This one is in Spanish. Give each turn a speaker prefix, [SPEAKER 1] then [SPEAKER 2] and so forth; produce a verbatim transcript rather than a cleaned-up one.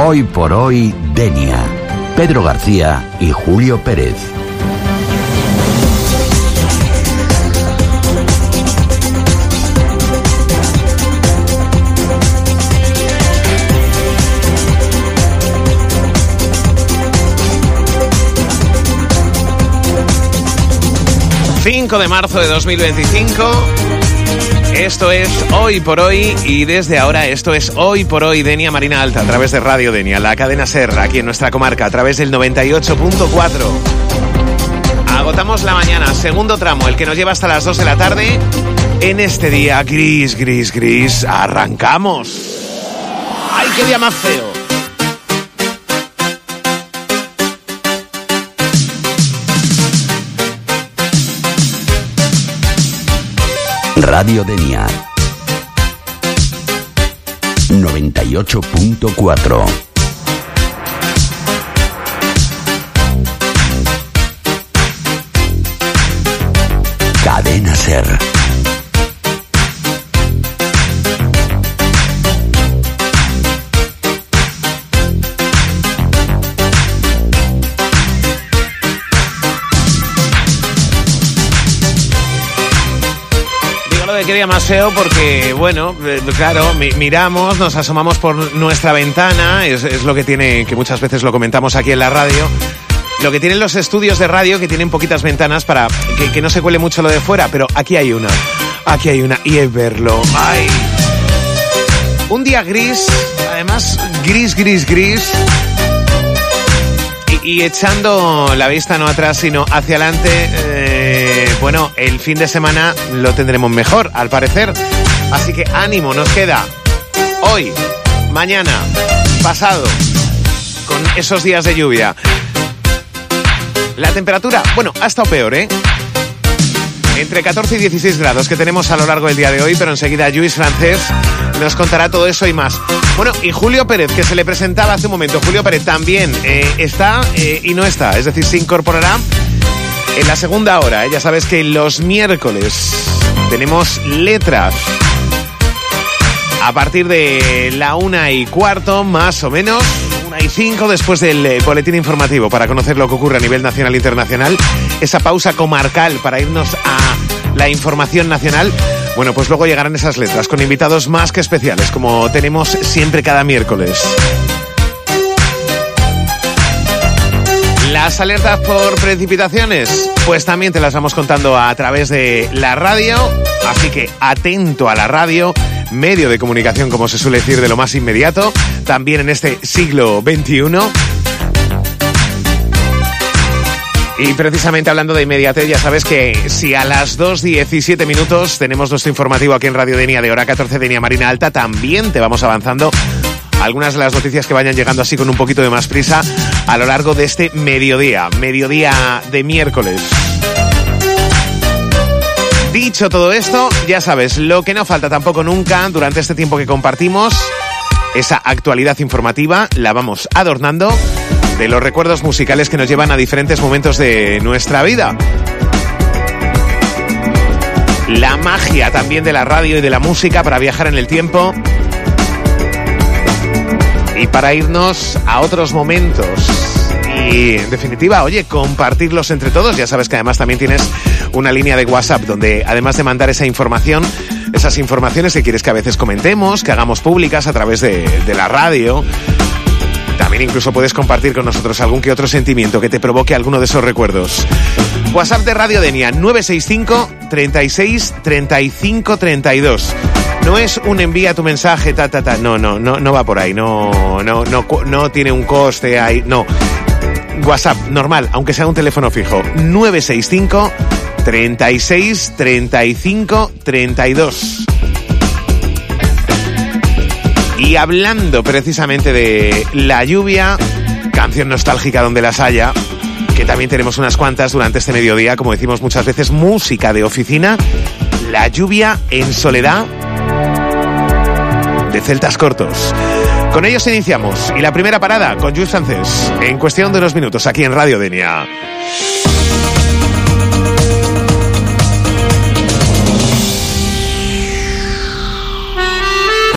[SPEAKER 1] Hoy por hoy, Denia. Pedro García y Julio Pérez.
[SPEAKER 2] cinco de marzo de dos mil veinticinco. Esto es Hoy por Hoy y desde ahora esto es Hoy por Hoy Denia Marina Alta a través de Radio Denia, la cadena SER aquí en nuestra comarca a través del noventa y ocho punto cuatro. Agotamos la mañana, segundo tramo, el que nos lleva hasta las dos de la tarde. En este día gris, gris, gris, arrancamos. ¡Ay, qué día más feo!
[SPEAKER 1] Radio Denia noventa y ocho punto cuatro. Cadena SER.
[SPEAKER 2] De qué día más feo porque, bueno, eh, claro, mi, miramos, nos asomamos por nuestra ventana, es, es lo que tiene, que muchas veces lo comentamos aquí en la radio, lo que tienen los estudios de radio, que tienen poquitas ventanas para que, que no se cuele mucho lo de fuera, pero aquí hay una, aquí hay una, y es verlo. ¡Ay! Un día gris, además gris, gris, gris, y, y echando la vista no atrás, sino hacia adelante. eh, Bueno, el fin de semana lo tendremos mejor, al parecer. Así que ánimo, nos queda hoy, mañana, pasado, con esos días de lluvia. La temperatura, bueno, ha estado peor, ¿eh? Entre catorce y dieciséis grados que tenemos a lo largo del día de hoy, pero enseguida Lluís Francés nos contará todo eso y más. Bueno, y Julio Pérez, que se le presentaba hace un momento. Julio Pérez también eh, está eh, y no está, es decir, se incorporará en la segunda hora. Ya sabes que los miércoles tenemos letras a partir de la una y cuarto, más o menos, una y cinco, después del eh, boletín informativo, para conocer lo que ocurre a nivel nacional e internacional. Esa pausa comarcal para irnos a la información nacional. Bueno, pues luego llegarán esas letras con invitados más que especiales, como tenemos siempre cada miércoles. Las alertas por precipitaciones, pues también te las vamos contando a través de la radio, así que atento a la radio, medio de comunicación, como se suele decir, de lo más inmediato, también en este siglo veintiuno. Y precisamente hablando de inmediatez, ya sabes que si a las dos diecisiete minutos tenemos nuestro informativo aquí en Radio Denia de hora catorce, Denia Marina Alta, también te vamos avanzando algunas de las noticias que vayan llegando así con un poquito de más prisa a lo largo de este mediodía, mediodía de miércoles. Dicho todo esto, ya sabes, lo que no falta tampoco nunca durante este tiempo que compartimos, esa actualidad informativa, la vamos adornando de los recuerdos musicales que nos llevan a diferentes momentos de nuestra vida. La magia también de la radio y de la música para viajar en el tiempo y para irnos a otros momentos. Y en definitiva, oye, compartirlos entre todos. Ya sabes que además también tienes una línea de WhatsApp donde, además de mandar esa información, esas informaciones que quieres que a veces comentemos, que hagamos públicas a través de, de la radio, también incluso puedes compartir con nosotros algún que otro sentimiento que te provoque alguno de esos recuerdos. WhatsApp de Radio Denia, nueve seis cinco, treinta y seis, treinta y cinco, treinta y dos. No es un envía tu mensaje, ta, ta, ta. No, no, no, no va por ahí. No, no, no, no tiene un coste ahí. No. WhatsApp normal, aunque sea un teléfono fijo. nueve seis cinco, treinta y seis, treinta y cinco, treinta y dos. Y hablando precisamente de la lluvia, canción nostálgica donde las haya, que también tenemos unas cuantas durante este mediodía, como decimos muchas veces, música de oficina, La lluvia en soledad, de Celtas Cortos. Con ellos iniciamos, y la primera parada con Lluís Francés, en cuestión de unos minutos aquí en Radio Denia.